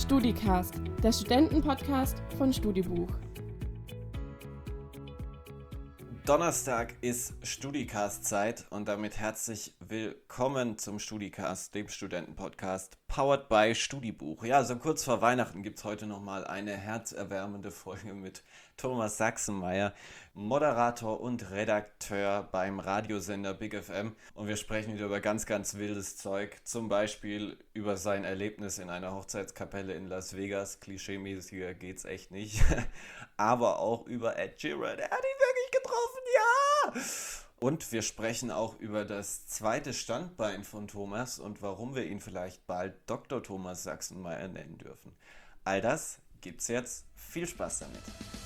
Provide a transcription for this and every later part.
StudiCast, der Studentenpodcast von Studibuch. Donnerstag ist StudiCast-Zeit und damit herzlich willkommen zum StudiCast, dem Studentenpodcast, powered by Studibuch. Ja, so kurz vor Weihnachten gibt es heute nochmal eine herzerwärmende Folge mit Thomas Sachsenmeier, Moderator und Redakteur beim Radiosender Big FM. Und wir sprechen wieder über ganz, ganz wildes Zeug, zum Beispiel über sein Erlebnis in einer Hochzeitskapelle in Las Vegas. Klischeemäßiger geht's echt nicht. Aber auch über Ed Sheeran. Er hat ihn wirklich getroffen, ja! Und wir sprechen auch über das zweite Standbein von Thomas und warum wir ihn vielleicht bald Dr. Thomas Sachsenmeier nennen dürfen. All das gibt's jetzt. Viel Spaß damit.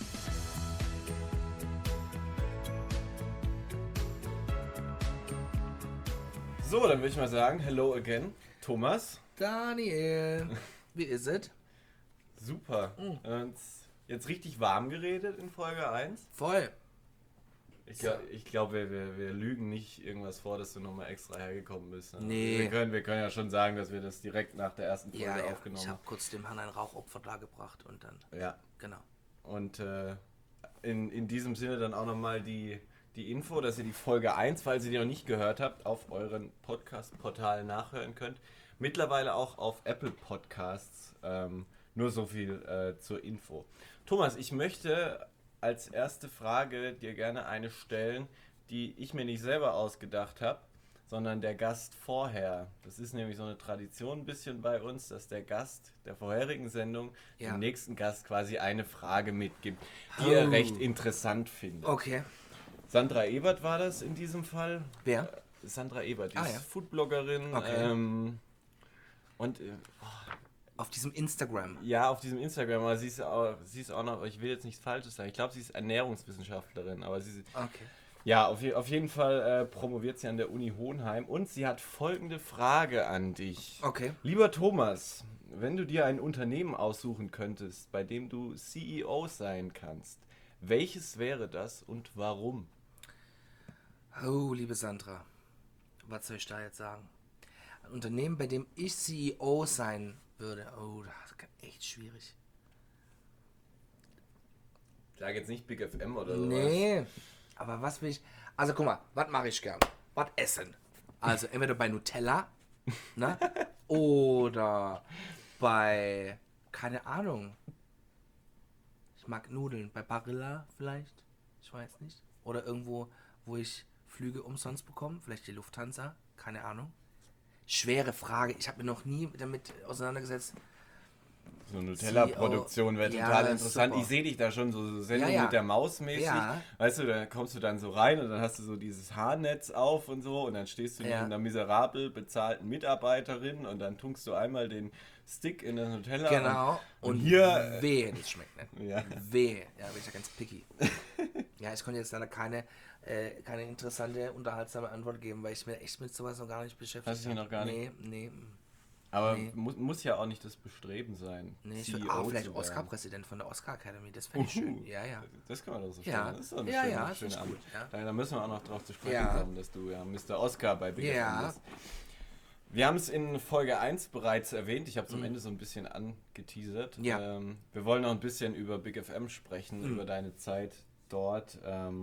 So, dann würde ich mal sagen, hello again, Thomas. Daniel, wie ist es? Super. Jetzt richtig warm geredet in Folge 1. Voll. Ich glaube, wir lügen nicht irgendwas vor, dass du nochmal extra hergekommen bist. Ne? Nee. Wir können ja schon sagen, dass wir das direkt nach der ersten Folge aufgenommen haben. Ich habe kurz dem Herrn ein Rauchopfer dargebracht und dann... Ja. Genau. Und in diesem Sinne dann auch nochmal die Info, dass ihr die Folge 1, falls ihr die noch nicht gehört habt, auf euren Podcast-Portalen nachhören könnt. Mittlerweile auch auf Apple Podcasts. Nur so viel zur Info. Thomas, ich möchte als erste Frage dir gerne eine stellen, die ich mir nicht selber ausgedacht habe, sondern der Gast vorher. Das ist nämlich so eine Tradition ein bisschen bei uns, dass der Gast der vorherigen Sendung dem nächsten Gast quasi eine Frage mitgibt, die er recht interessant findet. Okay. Sandra Ebert war das in diesem Fall. Wer? Sandra Ebert, die ist Foodbloggerin. Okay. Und auf diesem Instagram. ja, auf diesem Instagram, aber sie ist auch noch, ich will jetzt nichts Falsches sagen, ich glaube, sie ist Ernährungswissenschaftlerin, aber sie Okay. ja, auf jeden Fall promoviert sie an der Uni Hohenheim und sie hat folgende Frage an dich. Okay. Lieber Thomas, wenn du dir ein Unternehmen aussuchen könntest, bei dem du CEO sein kannst, welches wäre das und warum? Oh, liebe Sandra, was soll ich da jetzt sagen? Ein Unternehmen, bei dem ich CEO sein würde, oh, das ist echt schwierig. Sag jetzt nicht Big FM oder sowas. Nee, aber was will ich... Also guck mal, was mache ich gern? Was essen? Also entweder bei Nutella, ne? Oder bei... Keine Ahnung. Ich mag Nudeln. Bei Barilla vielleicht? Ich weiß nicht. Oder irgendwo, wo ich Flüge umsonst bekomme. Vielleicht die Lufthansa. Keine Ahnung. Schwere Frage. Ich habe mir noch nie damit auseinandergesetzt. So eine Nutella-Produktion wäre total interessant. Super. Ich sehe dich da schon so Sendung mit der Maus mäßig. Ja. Weißt du, da kommst du dann so rein und dann hast du so dieses Haarnetz auf und so und dann stehst du neben einer miserabel bezahlten Mitarbeiterin und dann tunkst du einmal den Stick in das Nutella. Genau. Und hier... Wehe, das schmeckt nicht. Ja. Wehe. Ja, bin ich ja ganz picky. Ja, ich konnte jetzt leider keine interessante, unterhaltsame Antwort geben, weil ich mir echt mit sowas noch gar nicht beschäftigt habe. Hast du dich noch gar nicht? Nee. Aber muss ja auch nicht das Bestreben sein. Nee, ich würde vielleicht Oscar-Präsident von der Oscar Academy, das fände ich schön. Ja. Das kann man doch so stellen. Ja. Das ist doch eine schöne gut. Ja. Da müssen wir auch noch drauf zu sprechen kommen, dass du ja Mr. Oscar bei Big FM bist. Wir haben es in Folge 1 bereits erwähnt. Ich habe es am Ende so ein bisschen angeteasert. Ja. Wir wollen noch ein bisschen über Big FM sprechen, über deine Zeit dort.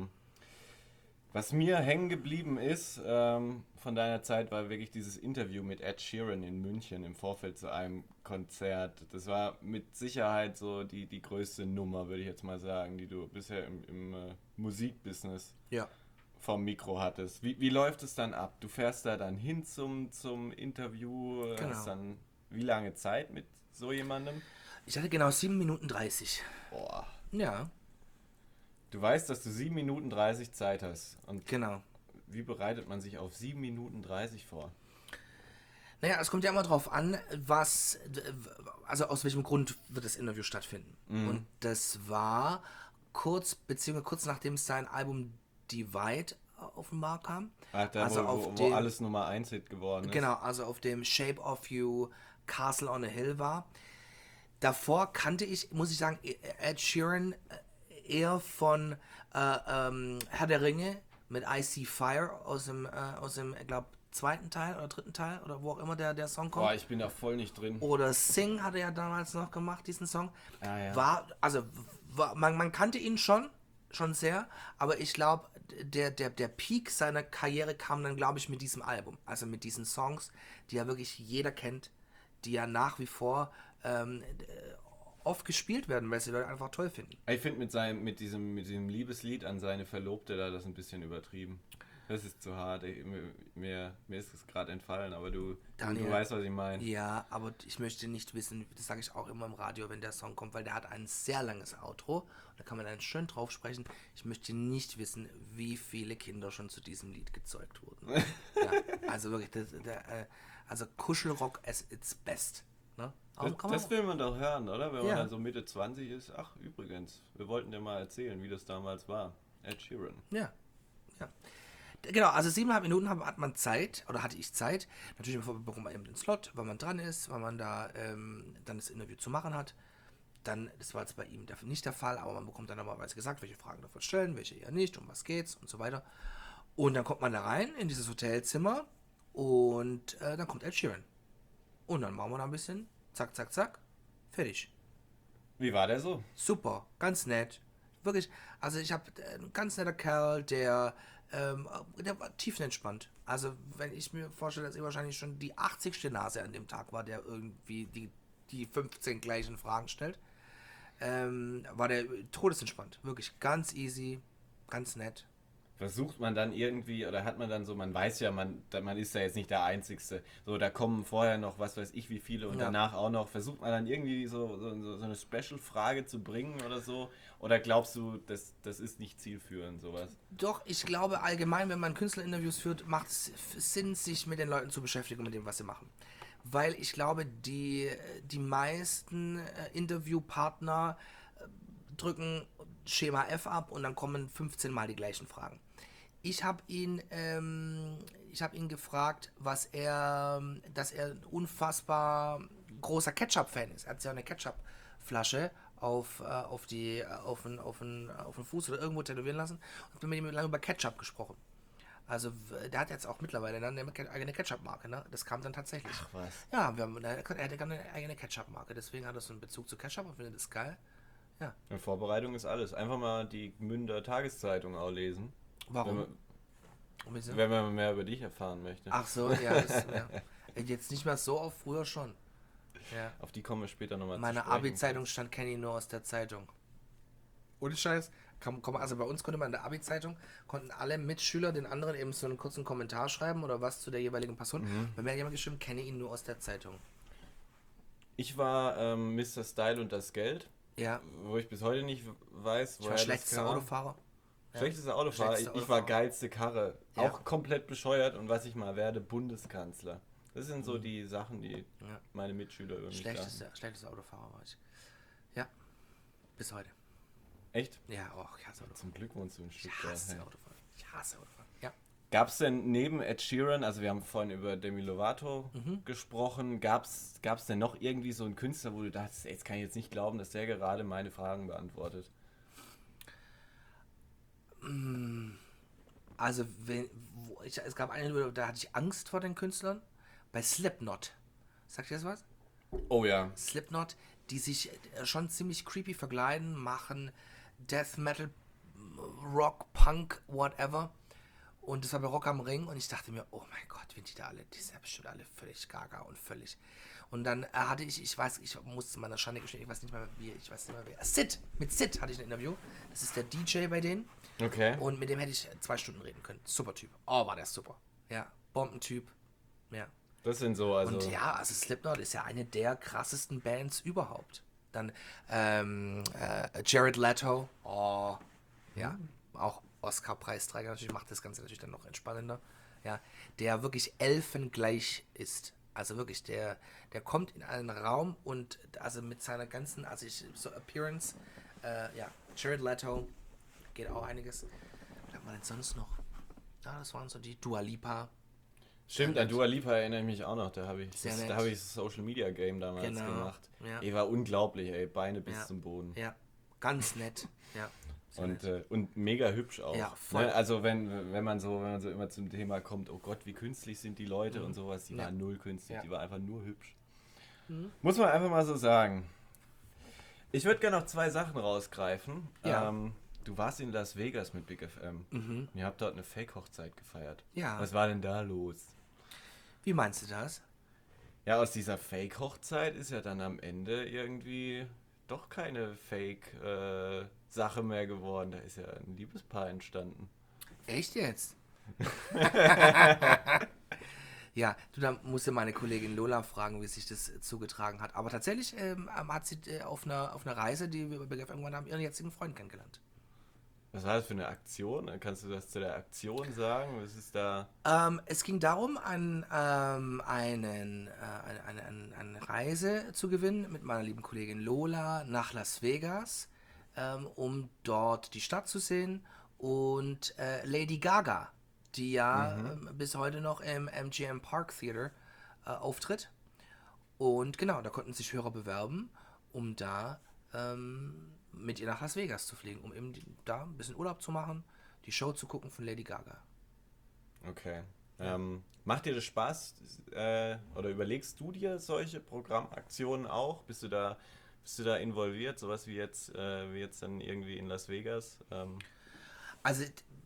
Was mir hängen geblieben ist von deiner Zeit, war wirklich dieses Interview mit Ed Sheeran in München im Vorfeld zu einem Konzert. Das war mit Sicherheit so die größte Nummer, würde ich jetzt mal sagen, die du bisher im Musikbusiness vom Mikro hattest. Wie läuft es dann ab? Du fährst da dann hin zum Interview, hast dann wie lange Zeit mit so jemandem? Ich hatte genau 7 Minuten 30. Boah. Ja. Du weißt, dass du 7 Minuten 30 Zeit hast. Und genau. Wie bereitet man sich auf 7 Minuten 30 vor? Naja, es kommt ja immer drauf an, aus welchem Grund wird das Interview stattfinden. Und das war kurz nachdem sein Album Divide auf den Markt kam. Ach, da also wo alles Nummer 1 Hit geworden ist. Genau, also auf dem Shape of You, Castle on a Hill war. Davor kannte ich, muss ich sagen, Ed Sheeran eher von Herr der Ringe mit I See Fire aus dem ich glaube, zweiten Teil oder dritten Teil oder wo auch immer der Song kommt. Boah, ich bin da voll nicht drin. Oder Sing hat er ja damals noch gemacht, diesen Song. Ah, ja. Man kannte ihn schon sehr, aber ich glaube, der Peak seiner Karriere kam dann, glaube ich, mit diesem Album. Also mit diesen Songs, die ja wirklich jeder kennt, die ja nach wie vor oft gespielt werden, weil sie Leute einfach toll finden. Ich finde mit diesem Liebeslied an seine Verlobte da das ein bisschen übertrieben. Das ist zu hart. Mir ist es gerade entfallen, aber du weißt, was ich meine. Ja, aber ich möchte nicht wissen, das sage ich auch immer im Radio, wenn der Song kommt, weil der hat ein sehr langes Outro. Da kann man dann schön drauf sprechen. Ich möchte nicht wissen, wie viele Kinder schon zu diesem Lied gezeugt wurden. Ja, also wirklich, also Kuschelrock at its best. Ne? Das will man doch hören, oder? Wenn Ja. man dann so Mitte 20 ist. Ach, übrigens, wir wollten dir mal erzählen, wie das damals war. Ed Sheeran. Ja. Genau, also 7,5 Minuten hat man Zeit, oder hatte ich Zeit. Natürlich bekommt man eben den Slot, weil man dran ist, weil man da dann das Interview zu machen hat. Dann, das war jetzt bei ihm nicht der Fall, aber man bekommt dann normalerweise gesagt, welche Fragen davon stellen, welche eher nicht, um was geht's und so weiter. Und dann kommt man da rein in dieses Hotelzimmer und dann kommt Ed Sheeran. Und dann machen wir da ein bisschen, zack, zack, zack, fertig. Wie war der so? Super, ganz nett. Wirklich, also ich habe ein ganz netter Kerl, der war tiefenentspannt. Also wenn ich mir vorstelle, dass er wahrscheinlich schon die 80. Nase an dem Tag war, der irgendwie die 15 gleichen Fragen stellt, war der todesentspannt. Wirklich ganz easy, ganz nett. Versucht man dann irgendwie, oder hat man dann so, man weiß ja, man ist ja jetzt nicht der Einzige. So, da kommen vorher noch, was weiß ich, wie viele und danach auch noch. Versucht man dann irgendwie so eine Special-Frage zu bringen oder so? Oder glaubst du, das ist nicht zielführend, sowas? Doch, ich glaube allgemein, wenn man Künstlerinterviews führt, macht es Sinn, sich mit den Leuten zu beschäftigen, mit dem, was sie machen. Weil ich glaube, die meisten Interviewpartner drücken Schema F ab und dann kommen 15 Mal die gleichen Fragen. Ich habe ihn gefragt, dass er ein unfassbar großer Ketchup-Fan ist. Er hat sich auch eine Ketchup-Flasche auf den Fuß oder irgendwo tätowieren lassen und hat mit ihm lange über Ketchup gesprochen. Also der hat jetzt auch mittlerweile dann eine eigene Ketchup-Marke, ne? Das kam dann tatsächlich. Ach was. Ja, er hatte gar eine eigene Ketchup-Marke, deswegen hat er so einen Bezug zu Ketchup und findet das geil. Ja. In Vorbereitung ist alles. Einfach mal die Gmünder Tageszeitung auch lesen. Warum? Wenn man mehr über dich erfahren möchte. Ach so, ja. Jetzt nicht mehr so oft, früher schon. Ja. Auf die kommen wir später nochmal zu Meine sprechen. Abi-Zeitung stand Kenny nur aus der Zeitung. Ohne Scheiß. Also bei uns konnte man in der Abi-Zeitung, konnten alle Mitschüler den anderen eben so einen kurzen Kommentar schreiben oder was zu der jeweiligen Person. Bei mir hat jemand geschrieben, kenne ihn nur aus der Zeitung. Ich war Mr. Style und das Geld. Ja. Wo ich bis heute nicht weiß, Ich war schlechtester Autofahrer. Schlechtester Autofahrer. Schlechtester Ich war Autofahrer. geilste Karre. Ja. Auch komplett bescheuert und was ich mal werde, Bundeskanzler. Das sind so die Sachen, die meine Mitschüler über mich sagen. Schlechtester Autofahrer war ich. Ja. Bis heute. Echt? Ja, ich hasse Autofahren. Zum Glück wohnst du ein Stück Ich da. hasse Hey. Autofahren. Ich hasse Autofahren. Ja. Gab es denn neben Ed Sheeran, also wir haben vorhin über Demi Lovato gesprochen, gab's denn noch irgendwie so einen Künstler, wo du dachtest, ey, jetzt kann ich jetzt nicht glauben, dass der gerade meine Fragen beantwortet? Also, es gab eine, da hatte ich Angst vor den Künstlern. Bei Slipknot. Sagt ihr das was? Oh ja. Slipknot, die sich schon ziemlich creepy verkleiden, machen Death Metal, Rock, Punk, whatever. Und das war bei Rock am Ring und ich dachte mir, oh mein Gott, wenn die da alle, die sind ja bestimmt alle völlig gaga und völlig. Und dann hatte ich musste meiner Schande gestehen, ich weiß nicht mehr wer. Sid, mit Sid hatte ich ein Interview. Das ist der DJ bei denen. Okay. Und mit dem hätte ich 2 Stunden reden können. Super Typ. Oh, war der super. Ja, Bombentyp. Ja. Das sind so, also. Und ja, also Slipknot ist ja eine der krassesten Bands überhaupt. Dann Jared Leto. Oh, ja, auch Oscar-Preisträger. Natürlich macht das Ganze natürlich dann noch entspannender. Ja, der wirklich elfengleich ist. Also wirklich, der kommt in einen Raum und also mit seiner ganzen, so Appearance, Jared Leto, geht auch einiges. Was hat man denn sonst noch? Ja, das waren so die Dua Lipa. Stimmt, an Dua Lipa erinnere ich mich auch noch. Da habe ich Sehr nett. das Social Media Game damals gemacht. Ja. Ey, war unglaublich, ey. Beine bis Ja. zum Boden. Ja, ganz nett. Ja, Und mega hübsch auch. Ja, voll. Ne? Also wenn man so immer zum Thema kommt, oh Gott, wie künstlich sind die Leute und sowas, die waren null künstlich, die war einfach nur hübsch. Muss man einfach mal so sagen. Ich würde gerne noch 2 Sachen rausgreifen. Ja. Du warst in Las Vegas mit Big FM. Und ihr habt dort eine Fake-Hochzeit gefeiert. Ja. Was war denn da los? Wie meinst du das? Ja, aus dieser Fake-Hochzeit ist ja dann am Ende irgendwie doch keine Fake-Sache mehr geworden. Da ist ja ein Liebespaar entstanden. Echt jetzt? Ja, du, da musst du meine Kollegin Lola fragen, wie sich das zugetragen hat. Aber tatsächlich hat sie auf einer Reise, die wir bei BGF irgendwann haben, ihren jetzigen Freund kennengelernt. Was war das für eine Aktion? Kannst du das zu der Aktion sagen? Was ist da? Es ging darum, eine Reise zu gewinnen mit meiner lieben Kollegin Lola nach Las Vegas, um dort die Stadt zu sehen und Lady Gaga, die ja bis heute noch im MGM Park Theater auftritt. Und genau, da konnten sich Hörer bewerben, um da mit ihr nach Las Vegas zu fliegen, um eben da ein bisschen Urlaub zu machen, die Show zu gucken von Lady Gaga. Okay. Macht dir das Spaß? Oder überlegst du dir solche Programmaktionen auch? Bist du da involviert? Sowas wie jetzt dann irgendwie in Las Vegas? Also,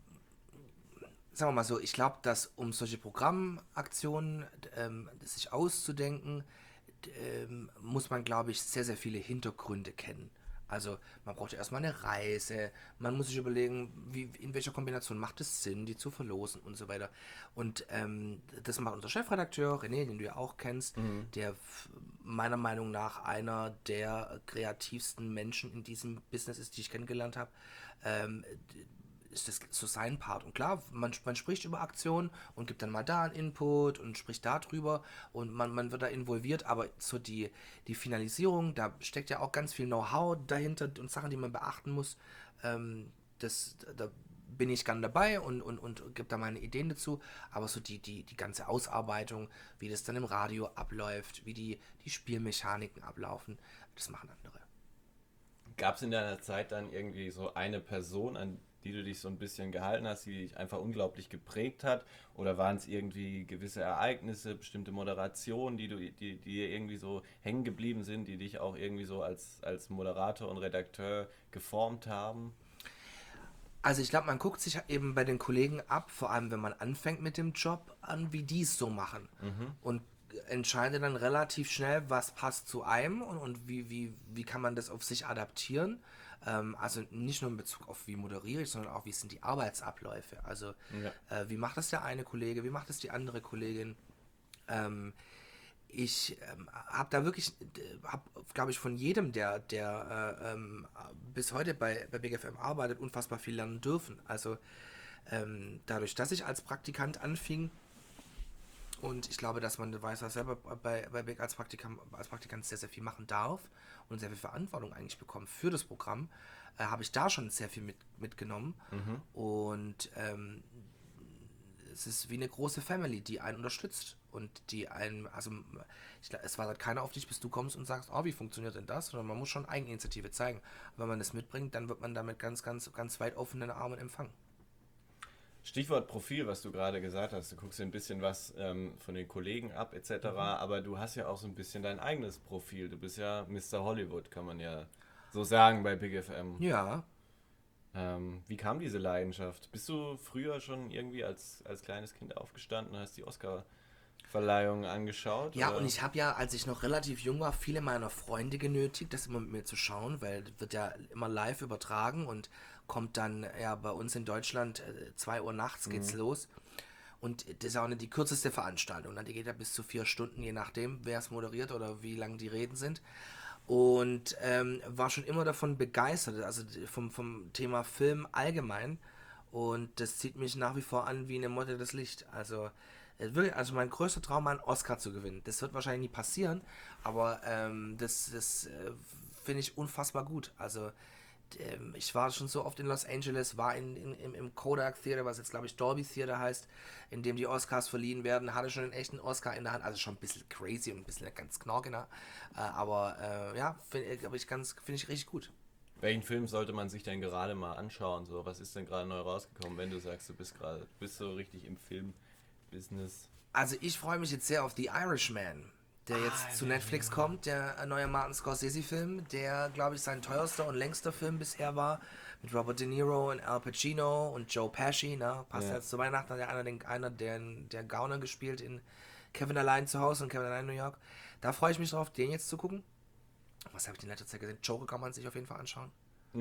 sagen wir mal so, ich glaube, dass um solche Programmaktionen sich auszudenken, muss man, glaube ich, sehr, sehr viele Hintergründe kennen. Also man braucht ja erstmal eine Reise, man muss sich überlegen, in welcher Kombination macht es Sinn, die zu verlosen und so weiter. Und das macht unser Chefredakteur, René, den du ja auch kennst, der meiner Meinung nach einer der kreativsten Menschen in diesem Business ist, die ich kennengelernt habe. Ist das so sein Part. Und klar, man spricht über Aktionen und gibt dann mal da einen Input und spricht da drüber und man wird da involviert, aber so die Finalisierung, da steckt ja auch ganz viel Know-how dahinter und Sachen, die man beachten muss. Da bin ich gern dabei und gebe da meine Ideen dazu, aber so die ganze Ausarbeitung, wie das dann im Radio abläuft, wie die Spielmechaniken ablaufen, das machen andere. Gab es in deiner Zeit dann irgendwie so eine Person, an die du dich so ein bisschen gehalten hast, die dich einfach unglaublich geprägt hat? Oder waren es irgendwie gewisse Ereignisse, bestimmte Moderationen, die dir irgendwie so hängen geblieben sind, die dich auch irgendwie so als Moderator und Redakteur geformt haben? Also ich glaube, man guckt sich eben bei den Kollegen ab, vor allem wenn man anfängt mit dem Job, an, wie die es so machen. Und entscheidet dann relativ schnell, was passt zu einem und wie kann man das auf sich adaptieren. Also nicht nur in Bezug auf, wie moderiere ich, sondern auch, wie sind die Arbeitsabläufe. Also wie macht das der eine Kollege, wie macht das die andere Kollegin. Ich habe da wirklich, glaube ich, von jedem, der bis heute bei Big FM arbeitet, unfassbar viel lernen dürfen. Also dadurch, dass ich als Praktikant anfing, und ich glaube, dass man, du weißt ja selber, bei Big als Praktikant sehr, sehr viel machen darf und sehr viel Verantwortung eigentlich bekommt für das Programm, habe ich da schon sehr viel mitgenommen. Und es ist wie eine große Family, die einen unterstützt und die einen, also es wartet keiner auf dich, bis du kommst und sagst, oh, wie funktioniert denn das? Sondern man muss schon Eigeninitiative zeigen. Aber wenn man das mitbringt, dann wird man damit ganz, ganz, ganz weit offenen Armen empfangen. Stichwort Profil, was du gerade gesagt hast. Du guckst dir ein bisschen was von den Kollegen ab etc., aber du hast ja auch so ein bisschen dein eigenes Profil. Du bist ja Mr. Hollywood, kann man ja so sagen bei Big FM. Ja. Wie kam diese Leidenschaft? Bist du früher schon irgendwie als kleines Kind aufgestanden und hast die Oscar-Verleihung angeschaut? Ja, oder? und ich habe ja, als ich noch relativ jung war, viele meiner Freunde genötigt, das immer mit mir zu schauen, weil das wird ja immer live übertragen und kommt dann ja bei uns in Deutschland 2 Uhr nachts geht's los. Und das ist auch nicht die kürzeste Veranstaltung. Die geht ja bis zu 4 Stunden, je nachdem, wer es moderiert oder wie lang die Reden sind. Und war schon immer davon begeistert, also vom Thema Film allgemein. Und das zieht mich nach wie vor an wie eine Motte das Licht. Also wirklich, also mein größter Traum, einen Oscar zu gewinnen. Das wird wahrscheinlich nie passieren, aber das finde ich unfassbar gut. Also ich war schon so oft in Los Angeles, war im Kodak Theater, was jetzt glaube ich Dolby Theater heißt, in dem die Oscars verliehen werden, hatte schon einen echten Oscar in der Hand, also schon ein bisschen crazy und ein bisschen ganz knorkener, aber ja, finde ich richtig gut. Welchen Film sollte man sich denn gerade mal anschauen? So, was ist denn gerade neu rausgekommen, wenn du sagst, du bist so richtig im Film-Business? Also ich freue mich jetzt sehr auf The Irishman, der jetzt zu Netflix kommt, der neue Martin Scorsese-Film, der, glaube ich, sein teuerster und längster Film bisher war, mit Robert De Niro und Al Pacino und Joe Pesci, ne? Passt Ja. jetzt zu Weihnachten, hat ja einer der Gauner gespielt in Kevin Allein zu Hause und Kevin Allein in New York. Da freue ich mich drauf, den jetzt zu gucken. Was habe ich in letzter Zeit gesehen? Joker kann man sich auf jeden Fall anschauen.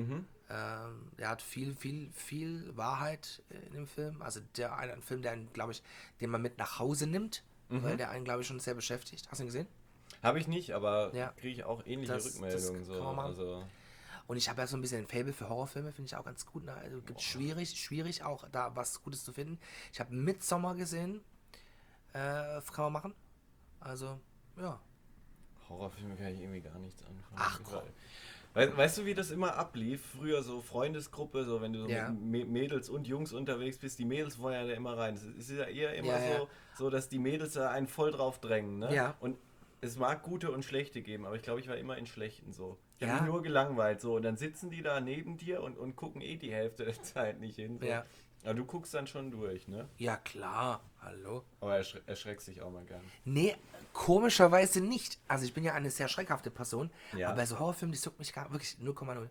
Der hat viel Wahrheit in dem Film. Also ein Film, den man mit nach Hause nimmt, weil der einen, glaube ich, schon sehr beschäftigt. Hast du ihn gesehen? Habe ich nicht, aber Ja. kriege ich auch ähnliche Das Rückmeldungen. kann man machen. Also, Und ich habe ja so ein bisschen ein Faible für Horrorfilme, finde ich auch ganz gut. Ne? Also gibt schwierig auch da was Gutes zu finden. Ich habe Midsommar gesehen. Kann man machen. Also, ja. Horrorfilme kann ich irgendwie gar nichts anfangen. Ach, komm. Weißt du, wie das immer ablief? Früher so Freundesgruppe, so wenn du so Ja. mit Mädels und Jungs unterwegs bist, die Mädels wollen ja immer rein. Es ist ja eher immer Ja. so, dass die Mädels da einen voll drauf drängen. Ne? Ja. Und es mag gute und schlechte geben, aber ich glaube, ich war immer in schlechten so. Ich habe Ja. mich nur gelangweilt so und dann sitzen die da neben dir und gucken die Hälfte der Zeit nicht hin. So. Ja. Aber du guckst dann schon durch, ne? Ja, klar. Hallo. Aber erschreckst dich auch mal gern. Nee, komischerweise nicht. Also ich bin ja eine sehr schreckhafte Person. Ja. Aber bei so Horrorfilmen, die juckt mich gar wirklich 0,0.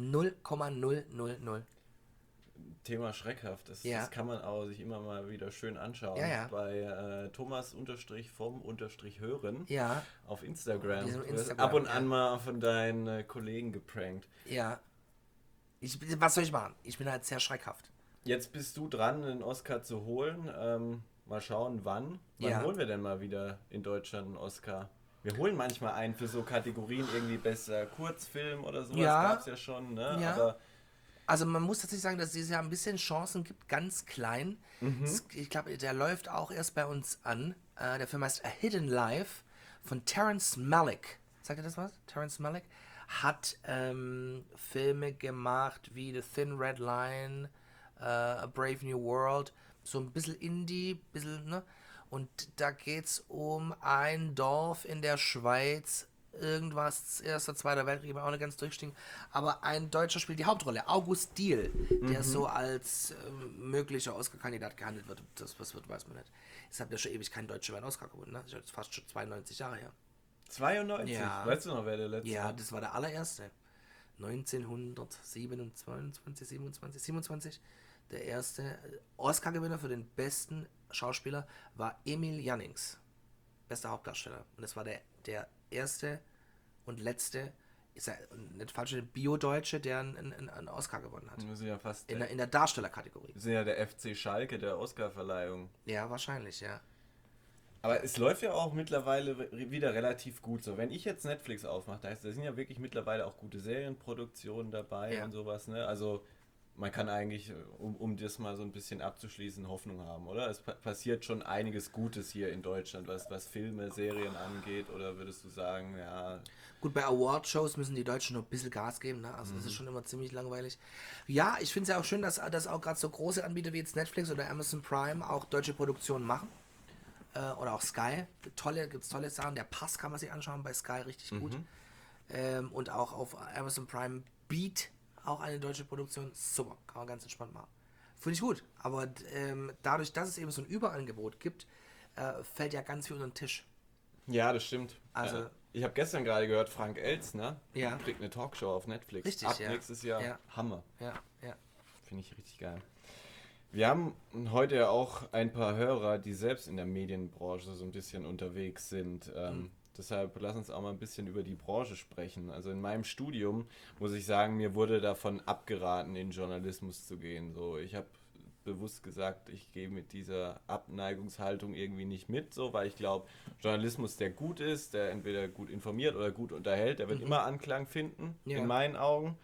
0,000. Thema schreckhaft, das kann man auch sich immer mal wieder schön anschauen. Ja. Bei Thomas_vom_hören Ja. auf Instagram. Diesem Du wirst Instagram, ab und ja. an mal von deinen Kollegen geprankt. Ja. Was soll ich machen? Ich bin halt sehr schreckhaft. Jetzt bist du dran, einen Oscar zu holen. Mal schauen, wann. Wann Ja. holen wir denn mal wieder in Deutschland einen Oscar? Wir holen manchmal einen für so Kategorien, irgendwie besser Kurzfilm oder sowas, Ja. gab es ja schon, ne? Ja. Aber Also man muss tatsächlich sagen, dass es dieses Jahr ein bisschen Chancen gibt, ganz klein. Ich glaube, der läuft auch erst bei uns an. Der Film heißt A Hidden Life von Terrence Malick. Sagt ihr das was? Terrence Malick hat Filme gemacht wie The Thin Red Line, A Brave New World, so ein bisschen Indie, bisschen, ne? Und da geht's um ein Dorf in der Schweiz, irgendwas, Erster, Zweiter Weltkrieg, auch nicht ganz durchstiegen, aber ein Deutscher spielt die Hauptrolle, August Diehl, der so als möglicher Oscar-Kandidat gehandelt wird. Das, was wird, weiß man nicht. Es hat ja schon ewig kein Deutscher einen Oscar gewonnen, ne? Das ist jetzt fast schon 92 Jahre her. 92? Ja. Weißt du noch, wer der letzte Ja, war? das war der allererste. 1927. Der erste Oscar-Gewinner für den besten Schauspieler war Emil Jannings. Bester Hauptdarsteller. Und das war der erste und letzte, ist ja nicht falsch, Bio-Deutsche, der einen Oscar gewonnen hat. Wir sind ja fast In der Darstellerkategorie. wir sind ja der FC Schalke der Oscarverleihung. Ja, wahrscheinlich, ja. Aber es läuft ja auch mittlerweile wieder relativ gut so. Wenn ich jetzt Netflix aufmache, da sind ja wirklich mittlerweile auch gute Serienproduktionen dabei Ja. und sowas, ne? Also man kann eigentlich, um das mal so ein bisschen abzuschließen, Hoffnung haben, oder? Es passiert schon einiges Gutes hier in Deutschland, was Filme, Serien angeht, oder würdest du sagen, ja, Gut, bei Award-Shows müssen die Deutschen noch ein bisschen Gas geben, ne? Also das ist schon immer ziemlich langweilig. Ja, ich finde es ja auch schön, dass auch gerade so große Anbieter wie jetzt Netflix oder Amazon Prime auch deutsche Produktionen machen. Oder auch Sky. Gibt's tolle Sachen. Der Pass kann man sich anschauen bei Sky, richtig gut. Und auch auf Amazon Prime Beat, auch eine deutsche Produktion. Super, kann man ganz entspannt machen. Finde ich gut. Aber dadurch, dass es eben so ein Überangebot gibt, fällt ja ganz viel unter den Tisch. Ja, das stimmt. Also- ich habe gestern gerade gehört, Frank Elstner Ja. kriegt eine Talkshow auf Netflix. Richtig, Ab ja. nächstes Jahr. Ja. Hammer. Ja. Finde ich richtig geil. Wir haben heute ja auch ein paar Hörer, die selbst in der Medienbranche so ein bisschen unterwegs sind. Deshalb lass uns auch mal ein bisschen über die Branche sprechen. Also in meinem Studium muss ich sagen, mir wurde davon abgeraten, in Journalismus zu gehen. So, ich habe bewusst gesagt, ich gehe mit dieser Abneigungshaltung irgendwie nicht mit, so, weil ich glaube, Journalismus, der gut ist, der entweder gut informiert oder gut unterhält, der wird immer Anklang finden, Ja. in meinen Augen.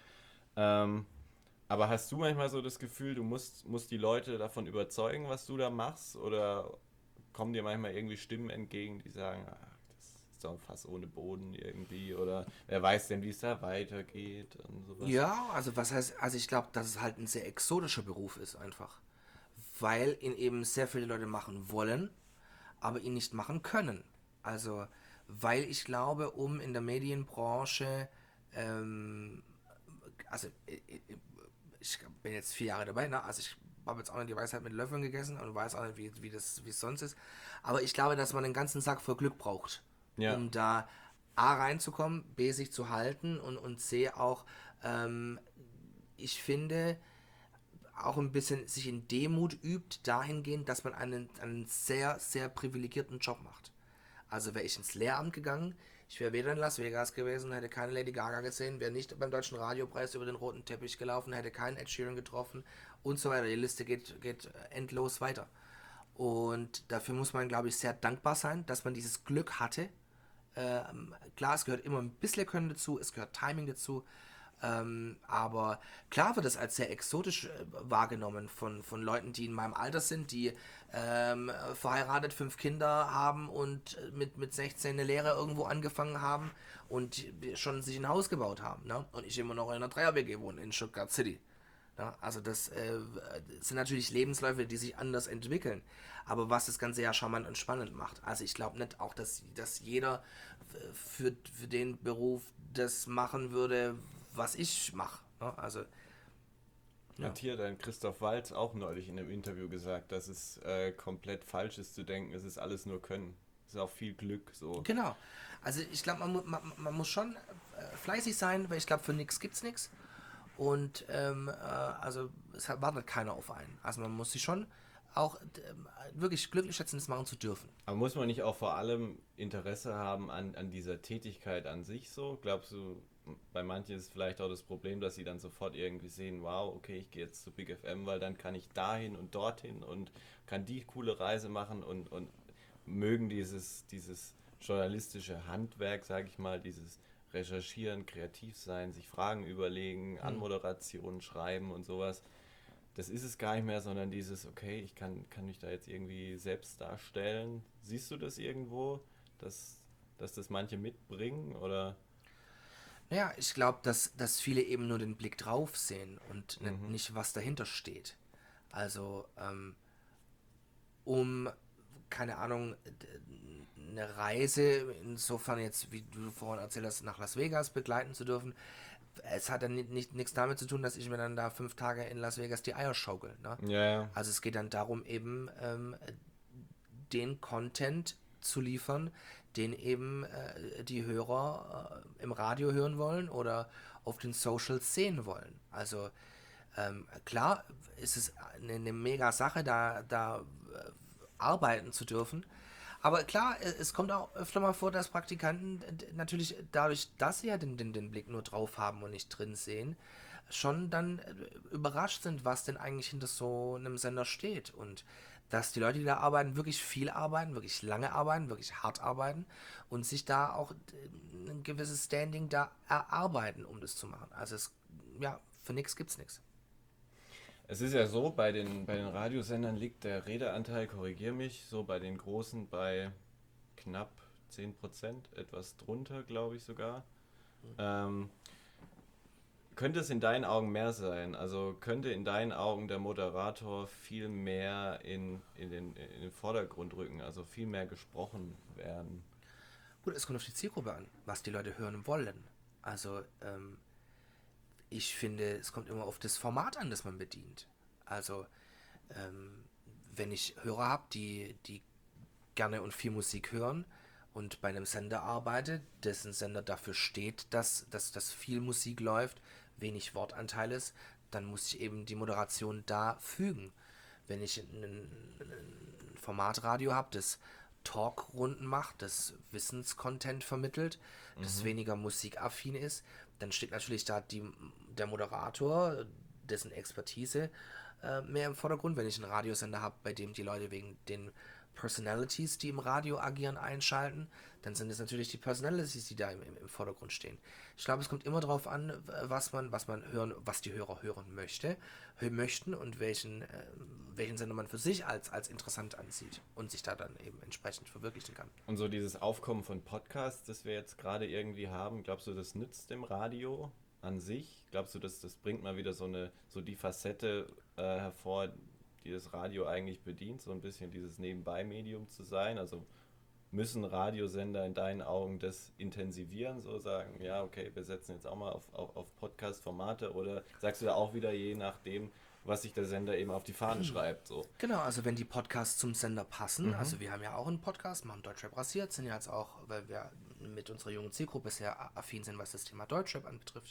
Aber hast du manchmal so das Gefühl, du musst die Leute davon überzeugen, was du da machst? Oder kommen dir manchmal irgendwie Stimmen entgegen, die sagen, das ist doch ein Fass ohne Boden irgendwie? Oder wer weiß denn, wie es da weitergeht und sowas? Ja, also was heißt, also ich glaube, dass es halt ein sehr exotischer Beruf ist einfach. Weil ihn eben sehr viele Leute machen wollen, aber ihn nicht machen können. Also, weil ich glaube, um in der Medienbranche also ich bin jetzt 4 Jahre dabei, ne? Also ich habe jetzt auch nicht die Weisheit mit Löffeln gegessen und weiß auch nicht, wie es sonst ist. Aber ich glaube, dass man einen ganzen Sack voll Glück braucht, Ja. um da A reinzukommen, B sich zu halten und C auch, ich finde, auch ein bisschen sich in Demut übt, dahingehend, dass man einen sehr, sehr privilegierten Job macht. Also wäre ich ins Lehramt gegangen, ich wäre weder in Las Vegas gewesen, hätte keine Lady Gaga gesehen, wäre nicht beim Deutschen Radiopreis über den roten Teppich gelaufen, hätte keinen Ed Sheeran getroffen und so weiter. Die Liste geht endlos weiter. Und dafür muss man, glaube ich, sehr dankbar sein, dass man dieses Glück hatte. Klar, es gehört immer ein bisschen Können dazu, es gehört Timing dazu. Aber klar wird es als sehr exotisch wahrgenommen von Leuten, die in meinem Alter sind, die verheiratet, 5 Kinder haben und mit 16 eine Lehre irgendwo angefangen haben und schon sich ein Haus gebaut haben. Ne? Und ich immer noch in einer Dreier-WG wohne in Stuttgart City. Ja, also das sind natürlich Lebensläufe, die sich anders entwickeln. Aber was das Ganze ja charmant und spannend macht. Also ich glaube nicht auch, dass jeder für den Beruf das machen würde, was ich mache. Ne? Also ja. Hat hier dein Christoph Waltz auch neulich in einem Interview gesagt, dass es komplett falsch ist zu denken, es ist alles nur Können. Es ist auch viel Glück so. Genau. Also ich glaube, man muss schon fleißig sein, weil ich glaube, für nichts gibt's nichts. Und also es wartet keiner auf einen. Also man muss sich schon auch wirklich glücklich schätzen, das machen zu dürfen. Aber muss man nicht auch vor allem Interesse haben an dieser Tätigkeit an sich so? Glaubst du, bei manchen ist es vielleicht auch das Problem, dass sie dann sofort irgendwie sehen, wow, okay, ich gehe jetzt zu Big FM, weil dann kann ich dahin und dorthin und kann die coole Reise machen und mögen dieses journalistische Handwerk, sage ich mal, dieses Recherchieren, kreativ sein, sich Fragen überlegen, Anmoderationen schreiben und sowas. Das ist es gar nicht mehr, sondern dieses, okay, ich kann mich da jetzt irgendwie selbst darstellen. Siehst du das irgendwo, dass das manche mitbringen oder? Naja, ich glaube, dass viele eben nur den Blick drauf sehen und nicht, was dahinter steht. Also, um, keine Ahnung, eine Reise, insofern jetzt, wie du vorhin erzählt hast, nach Las Vegas begleiten zu dürfen, es hat dann nichts damit zu tun, dass ich mir dann da 5 Tage in Las Vegas die Eier schaukel. Ne? Ja, ja. Also es geht dann darum, eben den Content zu liefern, den eben die Hörer im Radio hören wollen oder auf den Socials sehen wollen. Also klar ist es eine mega Sache, da arbeiten zu dürfen. Aber klar, es kommt auch öfter mal vor, dass Praktikanten natürlich dadurch, dass sie ja den Blick nur drauf haben und nicht drin sehen, schon dann überrascht sind, was denn eigentlich hinter so einem Sender steht. Und dass die Leute, die da arbeiten, wirklich viel arbeiten, wirklich lange arbeiten, wirklich hart arbeiten und sich da auch ein gewisses Standing da erarbeiten, um das zu machen. Also ja, für nichts gibt's nichts. Es ist ja so, bei den Radiosendern liegt der Redeanteil, korrigier mich, so bei den großen bei knapp 10%, etwas drunter, glaube ich sogar. Könnte es in deinen Augen mehr sein? Also könnte in deinen Augen der Moderator viel mehr in den Vordergrund rücken, also viel mehr gesprochen werden? Gut, es kommt auf die Zielgruppe an, was die Leute hören wollen. Also, ich finde, es kommt immer auf das Format an, das man bedient. Also, wenn ich Hörer habe, die gerne und viel Musik hören und bei einem Sender arbeite, dessen Sender dafür steht, dass viel Musik läuft, wenig Wortanteil ist, dann muss ich eben die Moderation da fügen. Wenn ich ein Formatradio habe, das Talkrunden macht, das Wissenscontent vermittelt, das weniger musikaffin ist, dann steht natürlich da der Moderator, dessen Expertise mehr im Vordergrund. Wenn ich einen Radiosender habe, bei dem die Leute wegen den Personalities, die im Radio agieren, einschalten, dann sind es natürlich die Personalities, die da im Vordergrund stehen. Ich glaube, es kommt immer darauf an, was die Hörer hören möchten und welchen Sender man für sich als interessant ansieht und sich da dann eben entsprechend verwirklichen kann. Und so dieses Aufkommen von Podcasts, das wir jetzt gerade irgendwie haben, glaubst du, das nützt dem Radio an sich? Glaubst du, das bringt mal wieder so die Facette hervor, die das Radio eigentlich bedient, so ein bisschen dieses Nebenbei-Medium zu sein? Also müssen Radiosender in deinen Augen das intensivieren, so sagen, ja, okay, wir setzen jetzt auch mal auf Podcast-Formate, oder sagst du da auch wieder, je nachdem, was sich der Sender eben auf die Fahne schreibt, so? Genau, also wenn die Podcasts zum Sender passen, also wir haben ja auch einen Podcast, machen Deutschrap rasiert, sind ja jetzt auch, weil wir mit unserer jungen Zielgruppe sehr affin sind, was das Thema Deutschrap anbetrifft,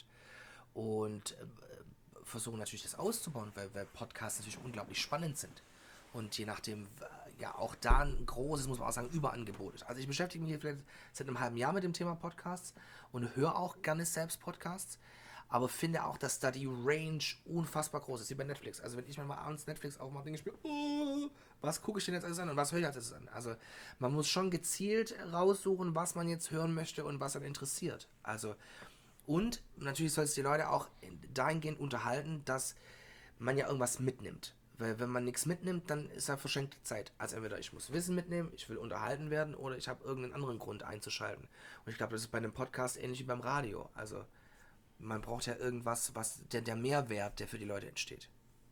und versuchen natürlich das auszubauen, weil Podcasts natürlich unglaublich spannend sind. Und je nachdem, ja, auch da ein großes, muss man auch sagen, Überangebot ist. Also ich beschäftige mich hier vielleicht seit einem halben Jahr mit dem Thema Podcasts und höre auch gerne selbst Podcasts, aber finde auch, dass da die Range unfassbar groß ist, wie bei Netflix. Also wenn ich mal abends Netflix aufmache, denke ich mir, was gucke ich denn jetzt alles an und was höre ich jetzt alles an? Also man muss schon gezielt raussuchen, was man jetzt hören möchte und was einen interessiert. Also, und natürlich soll es die Leute auch dahingehend unterhalten, dass man ja irgendwas mitnimmt. Weil wenn man nichts mitnimmt, dann ist ja verschenkte Zeit. Also entweder ich muss Wissen mitnehmen, ich will unterhalten werden, oder ich habe irgendeinen anderen Grund einzuschalten. Und ich glaube, das ist bei einem Podcast ähnlich wie beim Radio. Also man braucht ja irgendwas, was der Mehrwert, der für die Leute entsteht.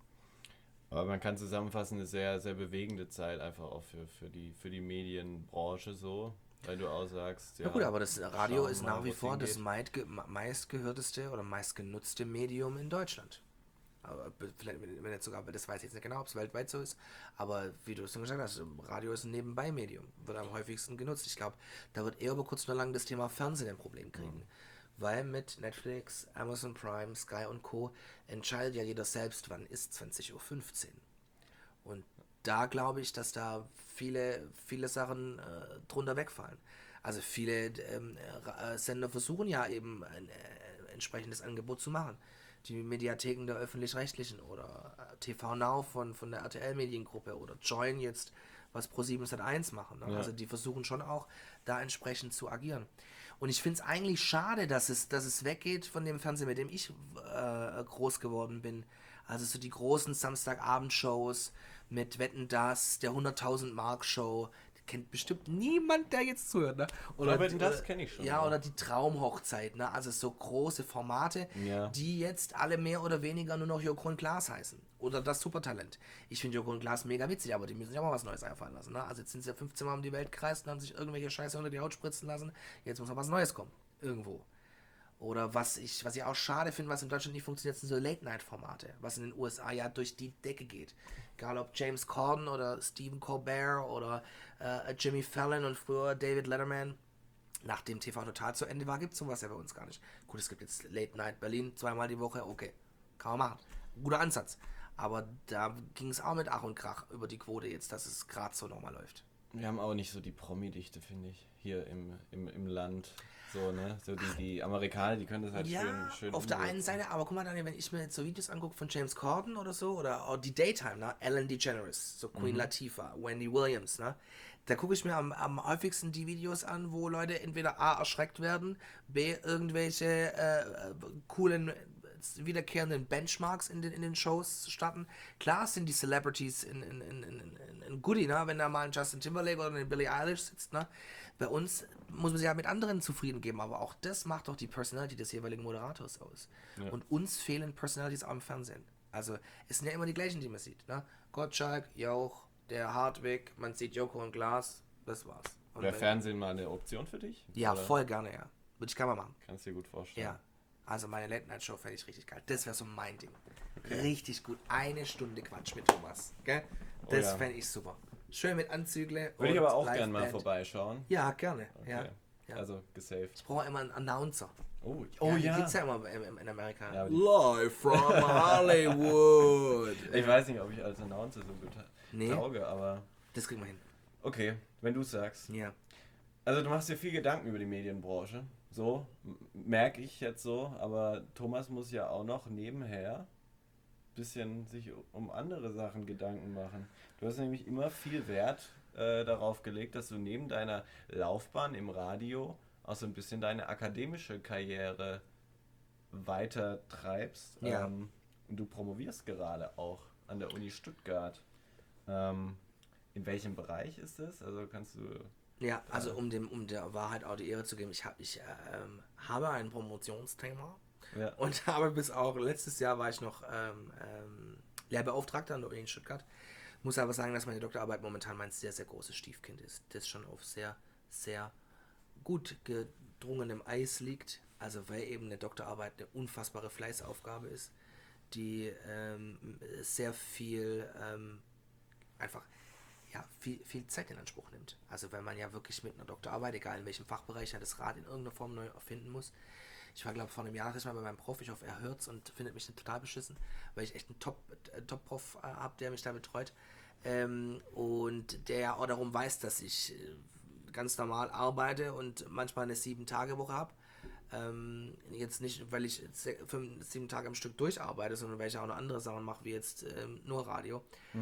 Aber man kann zusammenfassen, eine sehr, sehr bewegende Zeit einfach auch für die Medienbranche so, weil du auch sagst, Ja gut, aber das Radio schauen ist wir mal, nach wie wo es vor das hingeht. meistgehörteste oder meistgenutzte Medium in Deutschland. Aber vielleicht, wenn jetzt sogar, das weiß ich jetzt nicht genau, ob es weltweit so ist, aber wie du es schon gesagt hast, Radio ist ein Nebenbei-Medium, wird am häufigsten genutzt. Ich glaube, da wird eher über kurz oder lang das Thema Fernsehen ein Problem kriegen. Weil mit Netflix, Amazon Prime, Sky und Co. entscheidet ja jeder selbst, wann ist 20:15 Uhr. Und da glaube ich, dass da viele Sachen drunter wegfallen. Also viele Sender versuchen ja eben ein entsprechendes Angebot zu machen. Die Mediatheken der Öffentlich-Rechtlichen oder TV Now von der RTL-Mediengruppe oder Join jetzt, was Pro7 Sat.1 machen. Ne? Ja. Also die versuchen schon auch, da entsprechend zu agieren. Und ich finde es eigentlich schade, dass es weggeht von dem Fernsehen, mit dem ich groß geworden bin. Also so die großen Samstagabendshows mit Wetten, dass, der 100.000 Mark Show, die kennt bestimmt niemand, der jetzt zuhört. Ne? Ja, Wetten, dass kenne ich schon. Ja, oder die Traumhochzeit, ne? Also so große Formate, Ja. die jetzt alle mehr oder weniger nur noch Joko und Klaas heißen. Oder das Supertalent. Ich finde Joko und Klaas mega witzig, aber die müssen sich auch mal was Neues einfallen lassen. Ne? Also jetzt sind sie ja 15 Mal um die Welt gereist und haben sich irgendwelche Scheiße unter die Haut spritzen lassen. Jetzt muss noch was Neues kommen. Irgendwo. Oder was ich auch schade finde, was in Deutschland nicht funktioniert, sind so Late-Night-Formate, was in den USA ja durch die Decke geht. Egal ob James Corden oder Stephen Colbert oder Jimmy Fallon und früher David Letterman. Nachdem TV Total zu Ende war, gibt es sowas ja bei uns gar nicht. Gut, es gibt jetzt Late Night Berlin, 2-mal die Woche, okay, kann man machen. Guter Ansatz. Aber da ging es auch mit Ach und Krach über die Quote jetzt, dass es gerade so nochmal läuft. Wir haben auch nicht so die Promi-Dichte, finde ich, hier im Land. So, ne? So die Amerikaner, die können das halt schön auf der umsetzen. einen Seite, aber guck mal, Daniel, wenn ich mir jetzt so Videos angucke von James Corden oder so, oder die Daytime, ne? Ellen DeGeneres, so Queen Latifah, Wendy Williams, ne? Da gucke ich mir am häufigsten die Videos an, wo Leute entweder A, erschreckt werden, B, irgendwelche coolen, wiederkehrenden Benchmarks in den Shows starten. Klar sind die Celebrities in Goodie, ne? Wenn da mal ein Justin Timberlake oder eine Billie Eilish sitzt, ne? Bei uns muss man sich ja mit anderen zufrieden geben, aber auch das macht doch die Personality des jeweiligen Moderators aus. Ja. Und uns fehlen Personalities auch im Fernsehen. Also es sind ja immer die gleichen, die man sieht. Ne? Gottschalk, Jauch, der Hartwig, man sieht Joko und Glas, das war's. Und Wäre Fernsehen mal eine Option für dich? Ja, Oder voll gerne, ja. Würde ich gerne mal machen. Kannst du dir gut vorstellen. Ja. Also meine Late-Night-Show fände ich richtig geil. Das wäre so mein Ding. Richtig gut. 1 Stunde Quatsch mit Thomas. Gell? Das ja. fände ich super. Schön mit Anzügle. Würde ich aber auch Liveband. gerne mal vorbeischauen. Ja, gerne. Okay. Ja. Ja. Also gesaved. Ich brauche immer einen Announcer. Oh Die gibt's ja immer in Amerika. Ja, aber Live from Hollywood. ich weiß nicht, ob ich als Announcer so gut Nee. tauge, aber Das kriegen wir hin. okay, wenn du sagst. Ja. Also du machst dir viel Gedanken über die Medienbranche. So, merke ich jetzt so, aber Thomas muss ja auch noch nebenher bisschen sich um andere Sachen Gedanken machen. Du hast nämlich immer viel Wert darauf gelegt, dass du neben deiner Laufbahn im Radio auch so ein bisschen deine akademische Karriere weiter treibst. Ja. Und du promovierst gerade auch an der Uni Stuttgart. In welchem Bereich ist das? Also kannst du... Ja, also um der Wahrheit auch die Ehre zu geben, ich habe ein Promotionsthema Ja. und habe bis auch letztes Jahr war ich noch Lehrbeauftragter an der Uni in Stuttgart. Muss aber sagen, dass meine Doktorarbeit momentan mein sehr, sehr großes Stiefkind ist, das schon auf sehr sehr gut gedrungenem Eis liegt. Also weil eben eine Doktorarbeit eine unfassbare Fleißaufgabe ist, die sehr viel einfach viel Zeit in Anspruch nimmt. Also wenn man ja wirklich mit einer Doktorarbeit, egal in welchem Fachbereich, ja das Rad in irgendeiner Form neu erfinden muss. Ich war, glaube ich, vor einem Jahr mal bei meinem Prof, ich hoffe, er hört's und findet mich total beschissen, weil ich echt einen Top-Prof habe, der mich da betreut. Und der ja auch darum weiß, dass ich ganz normal arbeite und manchmal eine 7-Tage-Woche habe. Jetzt nicht, weil ich 7 Tage am Stück durcharbeite, sondern weil ich auch noch andere Sachen mache, wie jetzt nur Radio.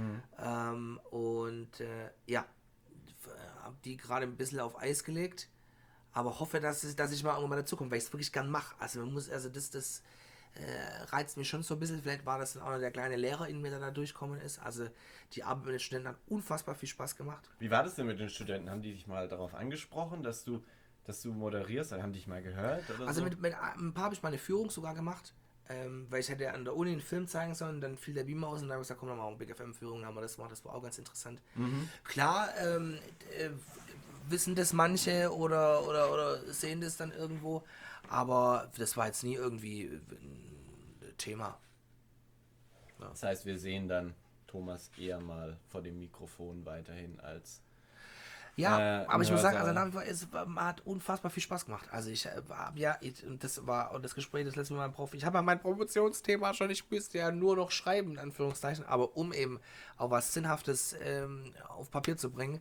Habe die gerade ein bisschen auf Eis gelegt, aber hoffe, dass ich mal irgendwann dazu komme, weil ich es wirklich gern mache. Also das reizt mich schon so ein bisschen. Vielleicht war das dann auch noch der kleine Lehrer in mir, der da durchkommen ist. Also die Arbeit mit den Studenten hat unfassbar viel Spaß gemacht. Wie war das denn mit den Studenten? Haben die dich mal darauf angesprochen, dass du moderierst? Haben die dich mal gehört? Oder also so? mit ein paar habe ich mal eine Führung sogar gemacht, weil ich hätte an der Uni einen Film zeigen sollen, dann fiel der Beamer aus und dann habe ich gesagt, komm, dann machen wir eine Big FM-Führung, haben wir das gemacht, das war auch ganz interessant. Klar, wissen das manche oder sehen das dann irgendwo, aber das war jetzt nie irgendwie ein Thema. Ja. Das heißt, wir sehen dann Thomas eher mal vor dem Mikrofon weiterhin als aber ich muss sagen, also es hat unfassbar viel Spaß gemacht. Also ich habe das war das Gespräch das letzte Mal mit meinem Prof. Ich habe ja mein Promotionsthema schon, ich müsste ja nur noch schreiben, in Anführungszeichen, aber um eben auch was Sinnhaftes auf Papier zu bringen,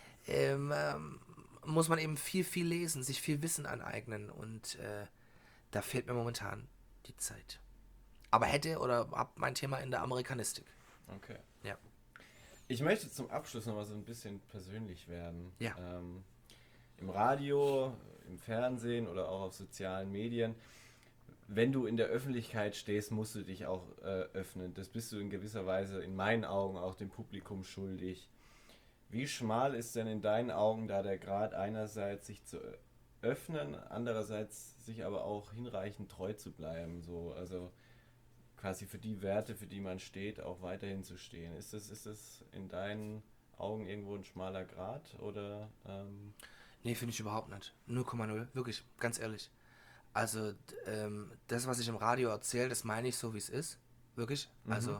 muss man eben viel lesen, sich viel Wissen aneignen und da fehlt mir momentan die Zeit. Aber habe mein Thema in der Amerikanistik. Okay. Ja. Ich möchte zum Abschluss noch mal so ein bisschen persönlich werden. Ja. Im Radio, im Fernsehen oder auch auf sozialen Medien. Wenn du in der Öffentlichkeit stehst, musst du dich auch öffnen. Das bist du in gewisser Weise in meinen Augen auch dem Publikum schuldig. Wie schmal ist denn in deinen Augen da der Grad, einerseits sich zu öffnen, andererseits sich aber auch hinreichend treu zu bleiben? So, also quasi für die Werte, für die man steht, auch weiterhin zu stehen. Ist das in deinen Augen irgendwo ein schmaler Grat? Oder, Nee, finde ich überhaupt nicht. 0,0, wirklich, ganz ehrlich. Also das, was ich im Radio erzähle, das meine ich so, wie es ist. Wirklich. Also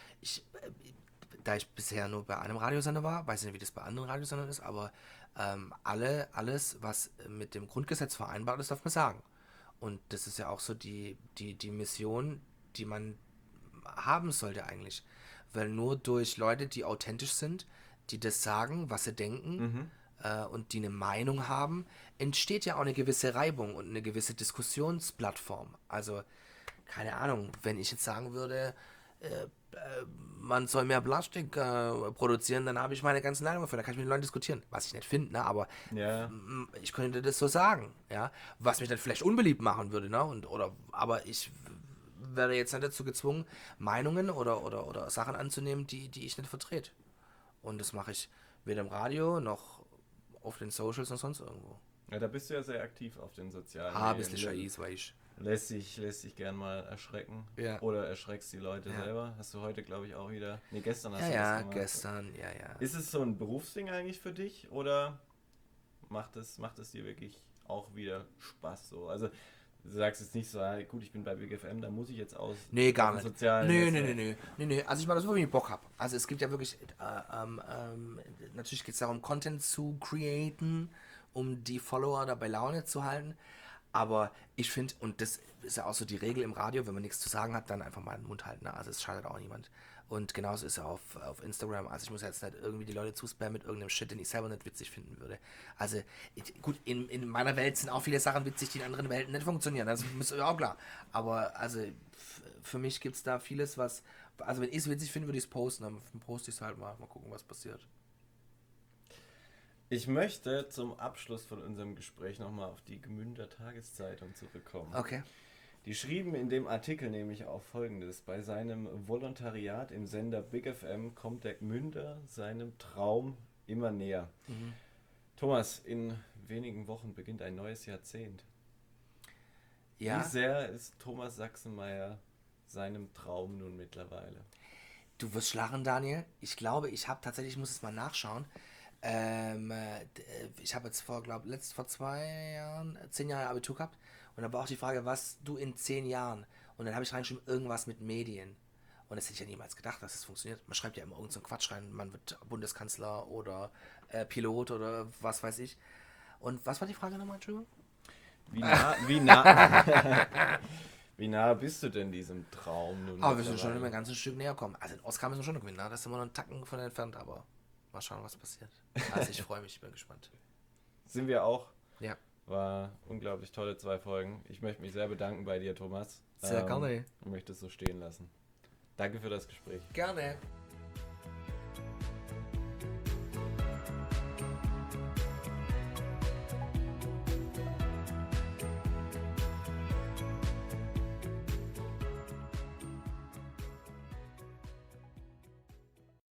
da ich bisher nur bei einem Radiosender war, weiß ich nicht, wie das bei anderen Radiosendern ist, aber alles, was mit dem Grundgesetz vereinbart ist, darf man sagen. Und das ist ja auch so die Mission, die man haben sollte eigentlich. Weil nur durch Leute, die authentisch sind, die das sagen, was sie denken und die eine Meinung haben, entsteht ja auch eine gewisse Reibung und eine gewisse Diskussionsplattform. Also, keine Ahnung, wenn ich jetzt sagen würde, man soll mehr Plastik produzieren, dann habe ich meine ganzen Meinungen dafür. Da kann ich mit den Leuten diskutieren, was ich nicht finde, ne? Aber ich könnte das so sagen, ja, was mich dann vielleicht unbeliebt machen würde, ne? Aber ich werde jetzt nicht dazu gezwungen, Meinungen oder Sachen anzunehmen, die ich nicht vertrete. Und das mache ich weder im Radio noch auf den Socials noch sonst irgendwo. Ja, da bist du ja sehr aktiv auf den sozialen Medien. Bisschen Scheiß, weil ich. Lässt dich gern mal erschrecken. Ja. Oder erschreckst die Leute selber. Hast du heute, glaube ich, auch wieder. Nee, gestern hast du das gemacht. Gestern. Ist es so ein Berufsding eigentlich für dich? Oder macht es dir wirklich auch wieder Spaß so? Also, du sagst jetzt nicht so, gut, ich bin bei Big FM, da muss ich jetzt aus. Nee, gar nicht. Nee. Also ich mache das, wo ich Bock habe. Also es gibt ja wirklich, natürlich geht es darum, Content zu createn, um die Follower da bei Laune zu halten. Aber ich finde, und das ist ja auch so die Regel im Radio, wenn man nichts zu sagen hat, dann einfach mal den Mund halten. Ne? Also es schadet auch niemand. Und genauso ist es auf Instagram. Also ich muss jetzt nicht irgendwie die Leute zuspammen mit irgendeinem Shit, den ich selber nicht witzig finden würde. Also gut, in meiner Welt sind auch viele Sachen witzig, die in anderen Welten nicht funktionieren. Das ist auch klar. Aber also für mich gibt es da vieles, was... Also wenn ich es witzig finde, würde ich es posten. Dann poste ich es halt mal gucken, was passiert. Ich möchte zum Abschluss von unserem Gespräch nochmal auf die Gmünder Tageszeitung zurückkommen. Okay. Die schrieben in dem Artikel nämlich auch Folgendes: Bei seinem Volontariat im Sender Big FM kommt der Gmünder seinem Traum immer näher. Thomas, in wenigen Wochen beginnt ein neues Jahrzehnt. Ja. Wie sehr ist Thomas Sachsenmeier seinem Traum nun mittlerweile? Du wirst lachen, Daniel. Ich glaube, ich habe tatsächlich, ich muss es mal nachschauen, Ich habe jetzt vor 10 Jahren Abitur gehabt und da war auch die Frage, was du in 10 Jahren, und dann habe ich reingeschrieben, irgendwas mit Medien. Und das hätte ich ja niemals gedacht, dass das funktioniert. Man schreibt ja immer irgend so einen Quatsch rein, man wird Bundeskanzler oder Pilot oder was weiß ich. Und was war die Frage nochmal, Entschuldigung? Wie nah bist du denn diesem Traum nun? Aber wir sind schon immer ein ganzes Stück näher kommen. Also den Oscar müssen wir schon noch gewinnen, ne? Das sind wir noch einen Tacken von entfernt, aber mal schauen, was passiert. Also ich freue mich, ich bin gespannt. Sind wir auch. Ja. War unglaublich tolle 2 Folgen. Ich möchte mich sehr bedanken bei dir, Thomas. Sehr gerne. Und möchte es so stehen lassen. Danke für das Gespräch. Gerne.